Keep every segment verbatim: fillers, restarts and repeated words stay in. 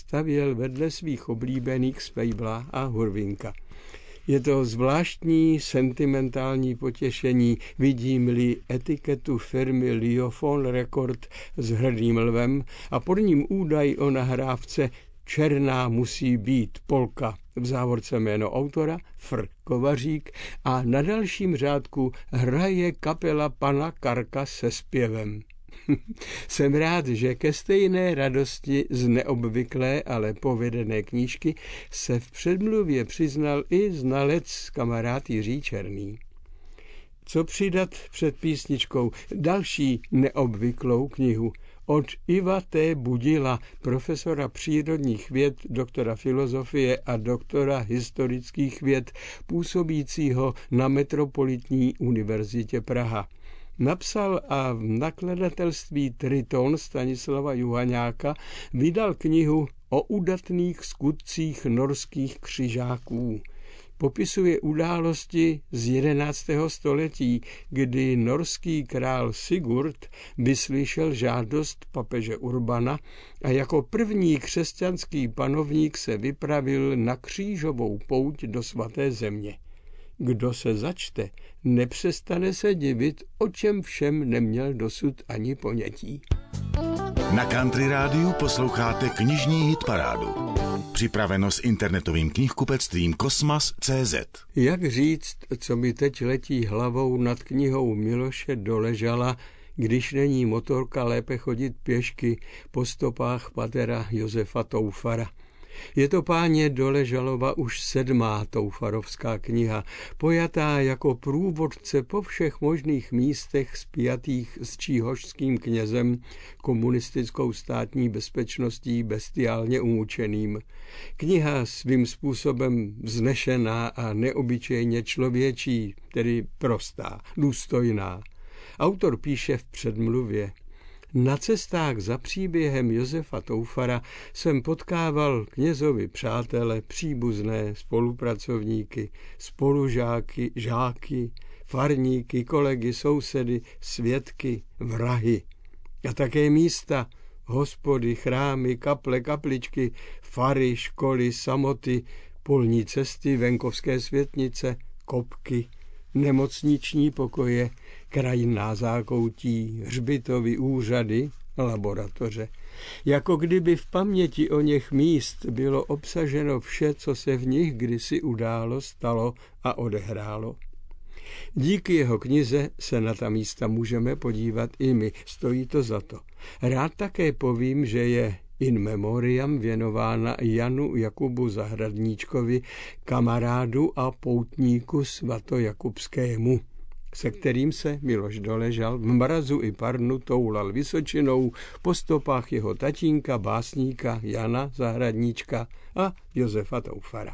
stavěl vedle svých oblíbených Sveibla a Hurvinka. Je to zvláštní sentimentální potěšení, vidím-li etiketu firmy Liophon Record s hrdým lvem a pod ním údaj o nahrávce Černá musí být polka, v závorce jméno autora Fr. Kovařík a na dalším řádku hraje kapela pana Karka se zpěvem. Jsem rád, že ke stejné radosti z neobvyklé, ale povedené knížky se v předmluvě přiznal i znalec kamarád Jiří Černý. Co přidat před písničkou? Další neobvyklou knihu od Iva T. Budila, profesora přírodních věd, doktora filozofie a doktora historických věd, působícího na Metropolitní univerzitě Praha. Napsal a v nakladatelství Triton Stanislava Juhaňáka vydal knihu o udatných skutcích norských křižáků. Popisuje události z jedenáctého století, kdy norský král Sigurd vyslyšel žádost papeže Urbana a jako první křesťanský panovník se vypravil na křížovou pouť do svaté země. Kdo se začte, nepřestane se divit, o čem všem neměl dosud ani ponětí. Na Country Rádiu posloucháte knižní hitparádu. Připraveno s internetovým knihkupectvím Kosmas tečka cé zet. Jak říct, co mi teď letí hlavou nad knihou Miloše Doležala, když není motorka, lépe chodit pěšky po stopách patera Josefa Toufara. Je to páně Doležalova už sedmá toufarovská kniha, pojatá jako průvodce po všech možných místech spjatých s číhošským knězem, komunistickou státní bezpečností bestiálně umučeným. Kniha svým způsobem vznešená a neobyčejně člověčí, tedy prostá, důstojná. Autor píše v předmluvě: Na cestách za příběhem Josefa Toufara jsem potkával knězovi přátele, příbuzné, spolupracovníky, spolužáky, žáky, farníky, kolegy, sousedy, svědky, vrahy. A také místa, hospody, chrámy, kaple, kapličky, fary, školy, samoty, polní cesty, venkovské světnice, kopky, nemocniční pokoje, krajinná zákoutí, hřbitovy, úřady, laboratoře. Jako kdyby v paměti o něch míst bylo obsaženo vše, co se v nich kdysi událo, stalo a odehrálo. Díky jeho knize se na ta místa můžeme podívat i my, stojí to za to. Rád také povím, že je in memoriam věnována Janu Jakubu Zahradníčkovi, kamarádu a poutníku svatojakubskému, se kterým se Miloš Doležal v mrazu i parnu toulal Vysočinou po stopách jeho tatínka, básníka Jana Zahradníčka a Josefa Toufara.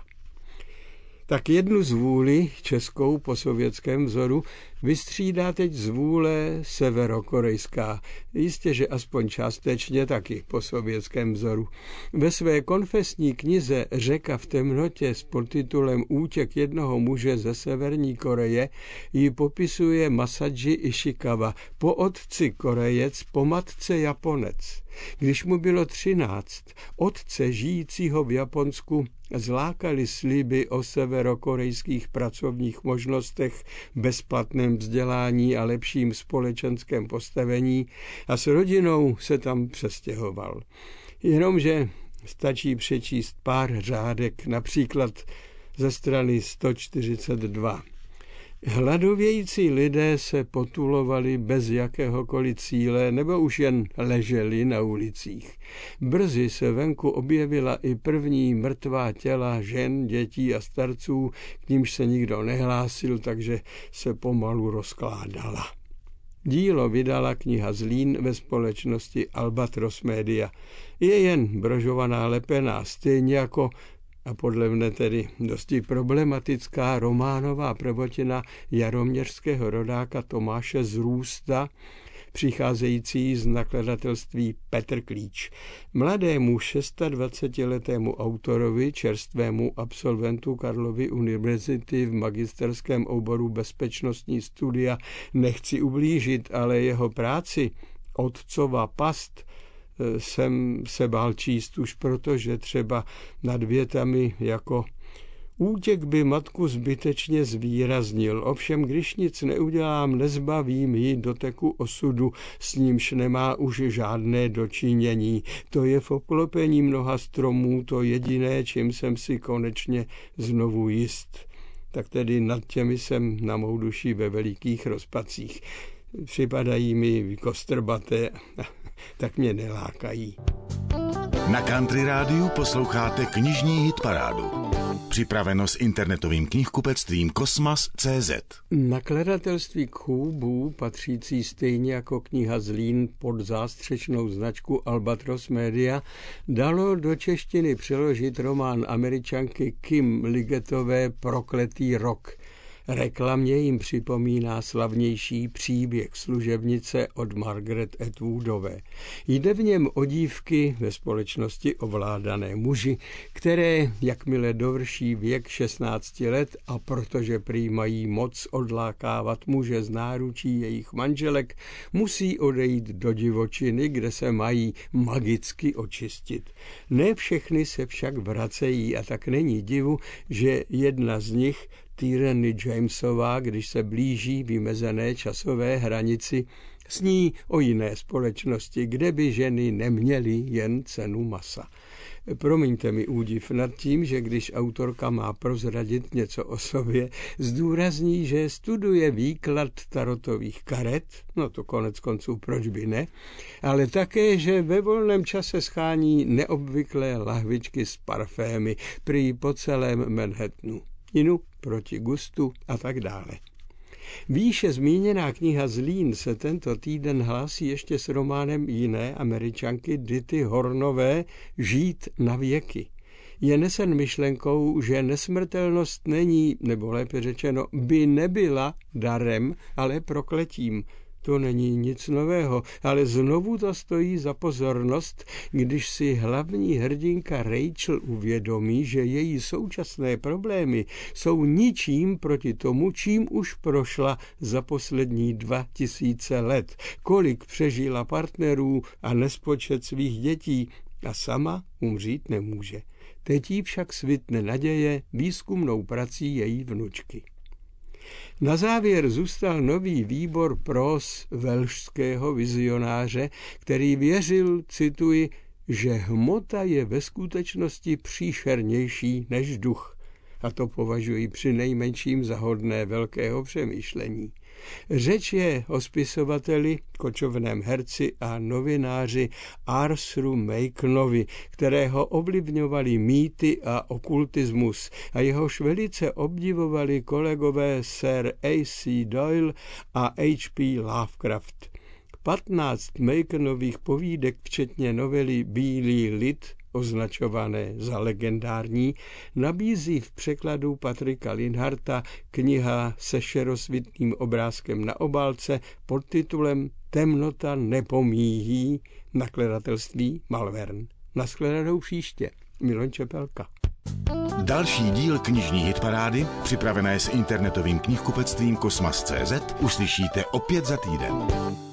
Tak jednu zvůli českou po sovětském vzoru vystřídá teď zvůle severokorejská, jistě, že aspoň částečně taky po sovětském vzoru. Ve své konfesní knize Řeka v temnotě s podtitulem Útěk jednoho muže ze Severní Koreje ji popisuje Masaji Ishikawa, po otci Korejec, po matce Japonec. Když mu bylo třináct, otce žijícího v Japonsku zlákali sliby o severokorejských pracovních možnostech, bezplatném vzdělání a lepším společenském postavení a s rodinou se tam přestěhoval. Jenomže stačí přečíst pár řádek, například ze strany sto čtyřicet dva. Hladovějící lidé se potulovali bez jakéhokoliv cíle nebo už jen leželi na ulicích. Brzy se venku objevila i první mrtvá těla žen, dětí a starců, k nímž se nikdo nehlásil, takže se pomalu rozkládala. Dílo vydala kniha Zlín ve společnosti Albatros Media. Je jen brožovaná lepená, stejně jako a podle mne tedy dosti problematická románová prvotina jaroměřského rodáka Tomáše Zrůsta, přicházející z nakladatelství Petr Klíč. Mladému dvacetišestiletému autorovi, čerstvému absolventu Karlovy univerzity v magisterském oboru bezpečnostní studia nechci ublížit, ale jeho práci Otcova past jsem se bál číst už proto, že třeba nad větami jako útěk by matku zbytečně zvýraznil, ovšem když nic neudělám, nezbavím ji doteku osudu, s nímž nemá už žádné dočinění. To je v obklopení mnoha stromů to jediné, čím jsem si konečně znovu jist. Tak tedy nad těmi jsem na mou duši ve velikých rozpacích. Připadají mi kostrbaté, tak mě nelákají. Na Country Rádiu posloucháte knižní hitparádu. Připraveno s internetovým knihkupectvím Kosmas tečka cé zet. Nakladatelství Kůbů, patřící stejně jako kniha Zlín pod zástřečnou značku Albatros Media, dalo do češtiny přeložit román Američanky Kim Liggettové Prokletý rok. Reklamně jim připomíná slavnější příběh služebnice od Margaret Atwoodové. Jde v něm o dívky ve společnosti ovládané muži, které, jakmile dovrší věk šestnácti let a protože prý mají moc odlákávat muže z náručí jejich manželek, musí odejít do divočiny, kde se mají magicky očistit. Ne všechny se však vracejí a tak není divu, že jedna z nich, Tyranny Jamesová, když se blíží vymezené časové hranici, sní o jiné společnosti, kde by ženy neměly jen cenu masa. Promiňte mi údiv nad tím, že když autorka má prozradit něco o sobě, zdůrazní, že studuje výklad tarotových karet, no to konec konců proč by ne, ale také, že ve volném čase schání neobvyklé lahvičky s parfémy prý po celém Manhattanu. Inu proti gustu a tak dále. Výše zmíněná kniha Zlín se tento týden hlásí ještě s románem jiné Američanky Dity Hornové Žít na věky. Je nesen myšlenkou, že nesmrtelnost není, nebo lépe řečeno, by nebyla darem, ale prokletím. To není nic nového, ale znovu to stojí za pozornost, když si hlavní hrdinka Rachel uvědomí, že její současné problémy jsou ničím proti tomu, čím už prošla za poslední dva tisíce let, kolik přežila partnerů a nespočet svých dětí a sama umřít nemůže. Teď jí však svitne naděje výzkumnou prací její vnučky. Na závěr zůstal nový výbor pros velšského vizionáře, který věřil, cituji, že hmota je ve skutečnosti příšernější než duch. A to považuji při nejmenším za hodné velkého přemýšlení. Řeč je o spisovateli, kočovném herci a novináři Arthuru Maconovi, kterého ovlivňovali mýty a okultismus a jehož velice obdivovali kolegové Sir A C Doyle a H P Lovecraft. patnáct Maconových povídek, včetně novely Bílý lid, označované za legendární, nabízí v překladu Patrika Linharta kniha se šerosvitným obrázkem na obálce pod titulem Temnota nepomíjí, nakladatelství Malvern. Nashledanou příště. Milan Čepelka. Další díl knižní hitparády, připravené s internetovým knihkupectvím Kosmas tečka cé zet, uslyšíte opět za týden.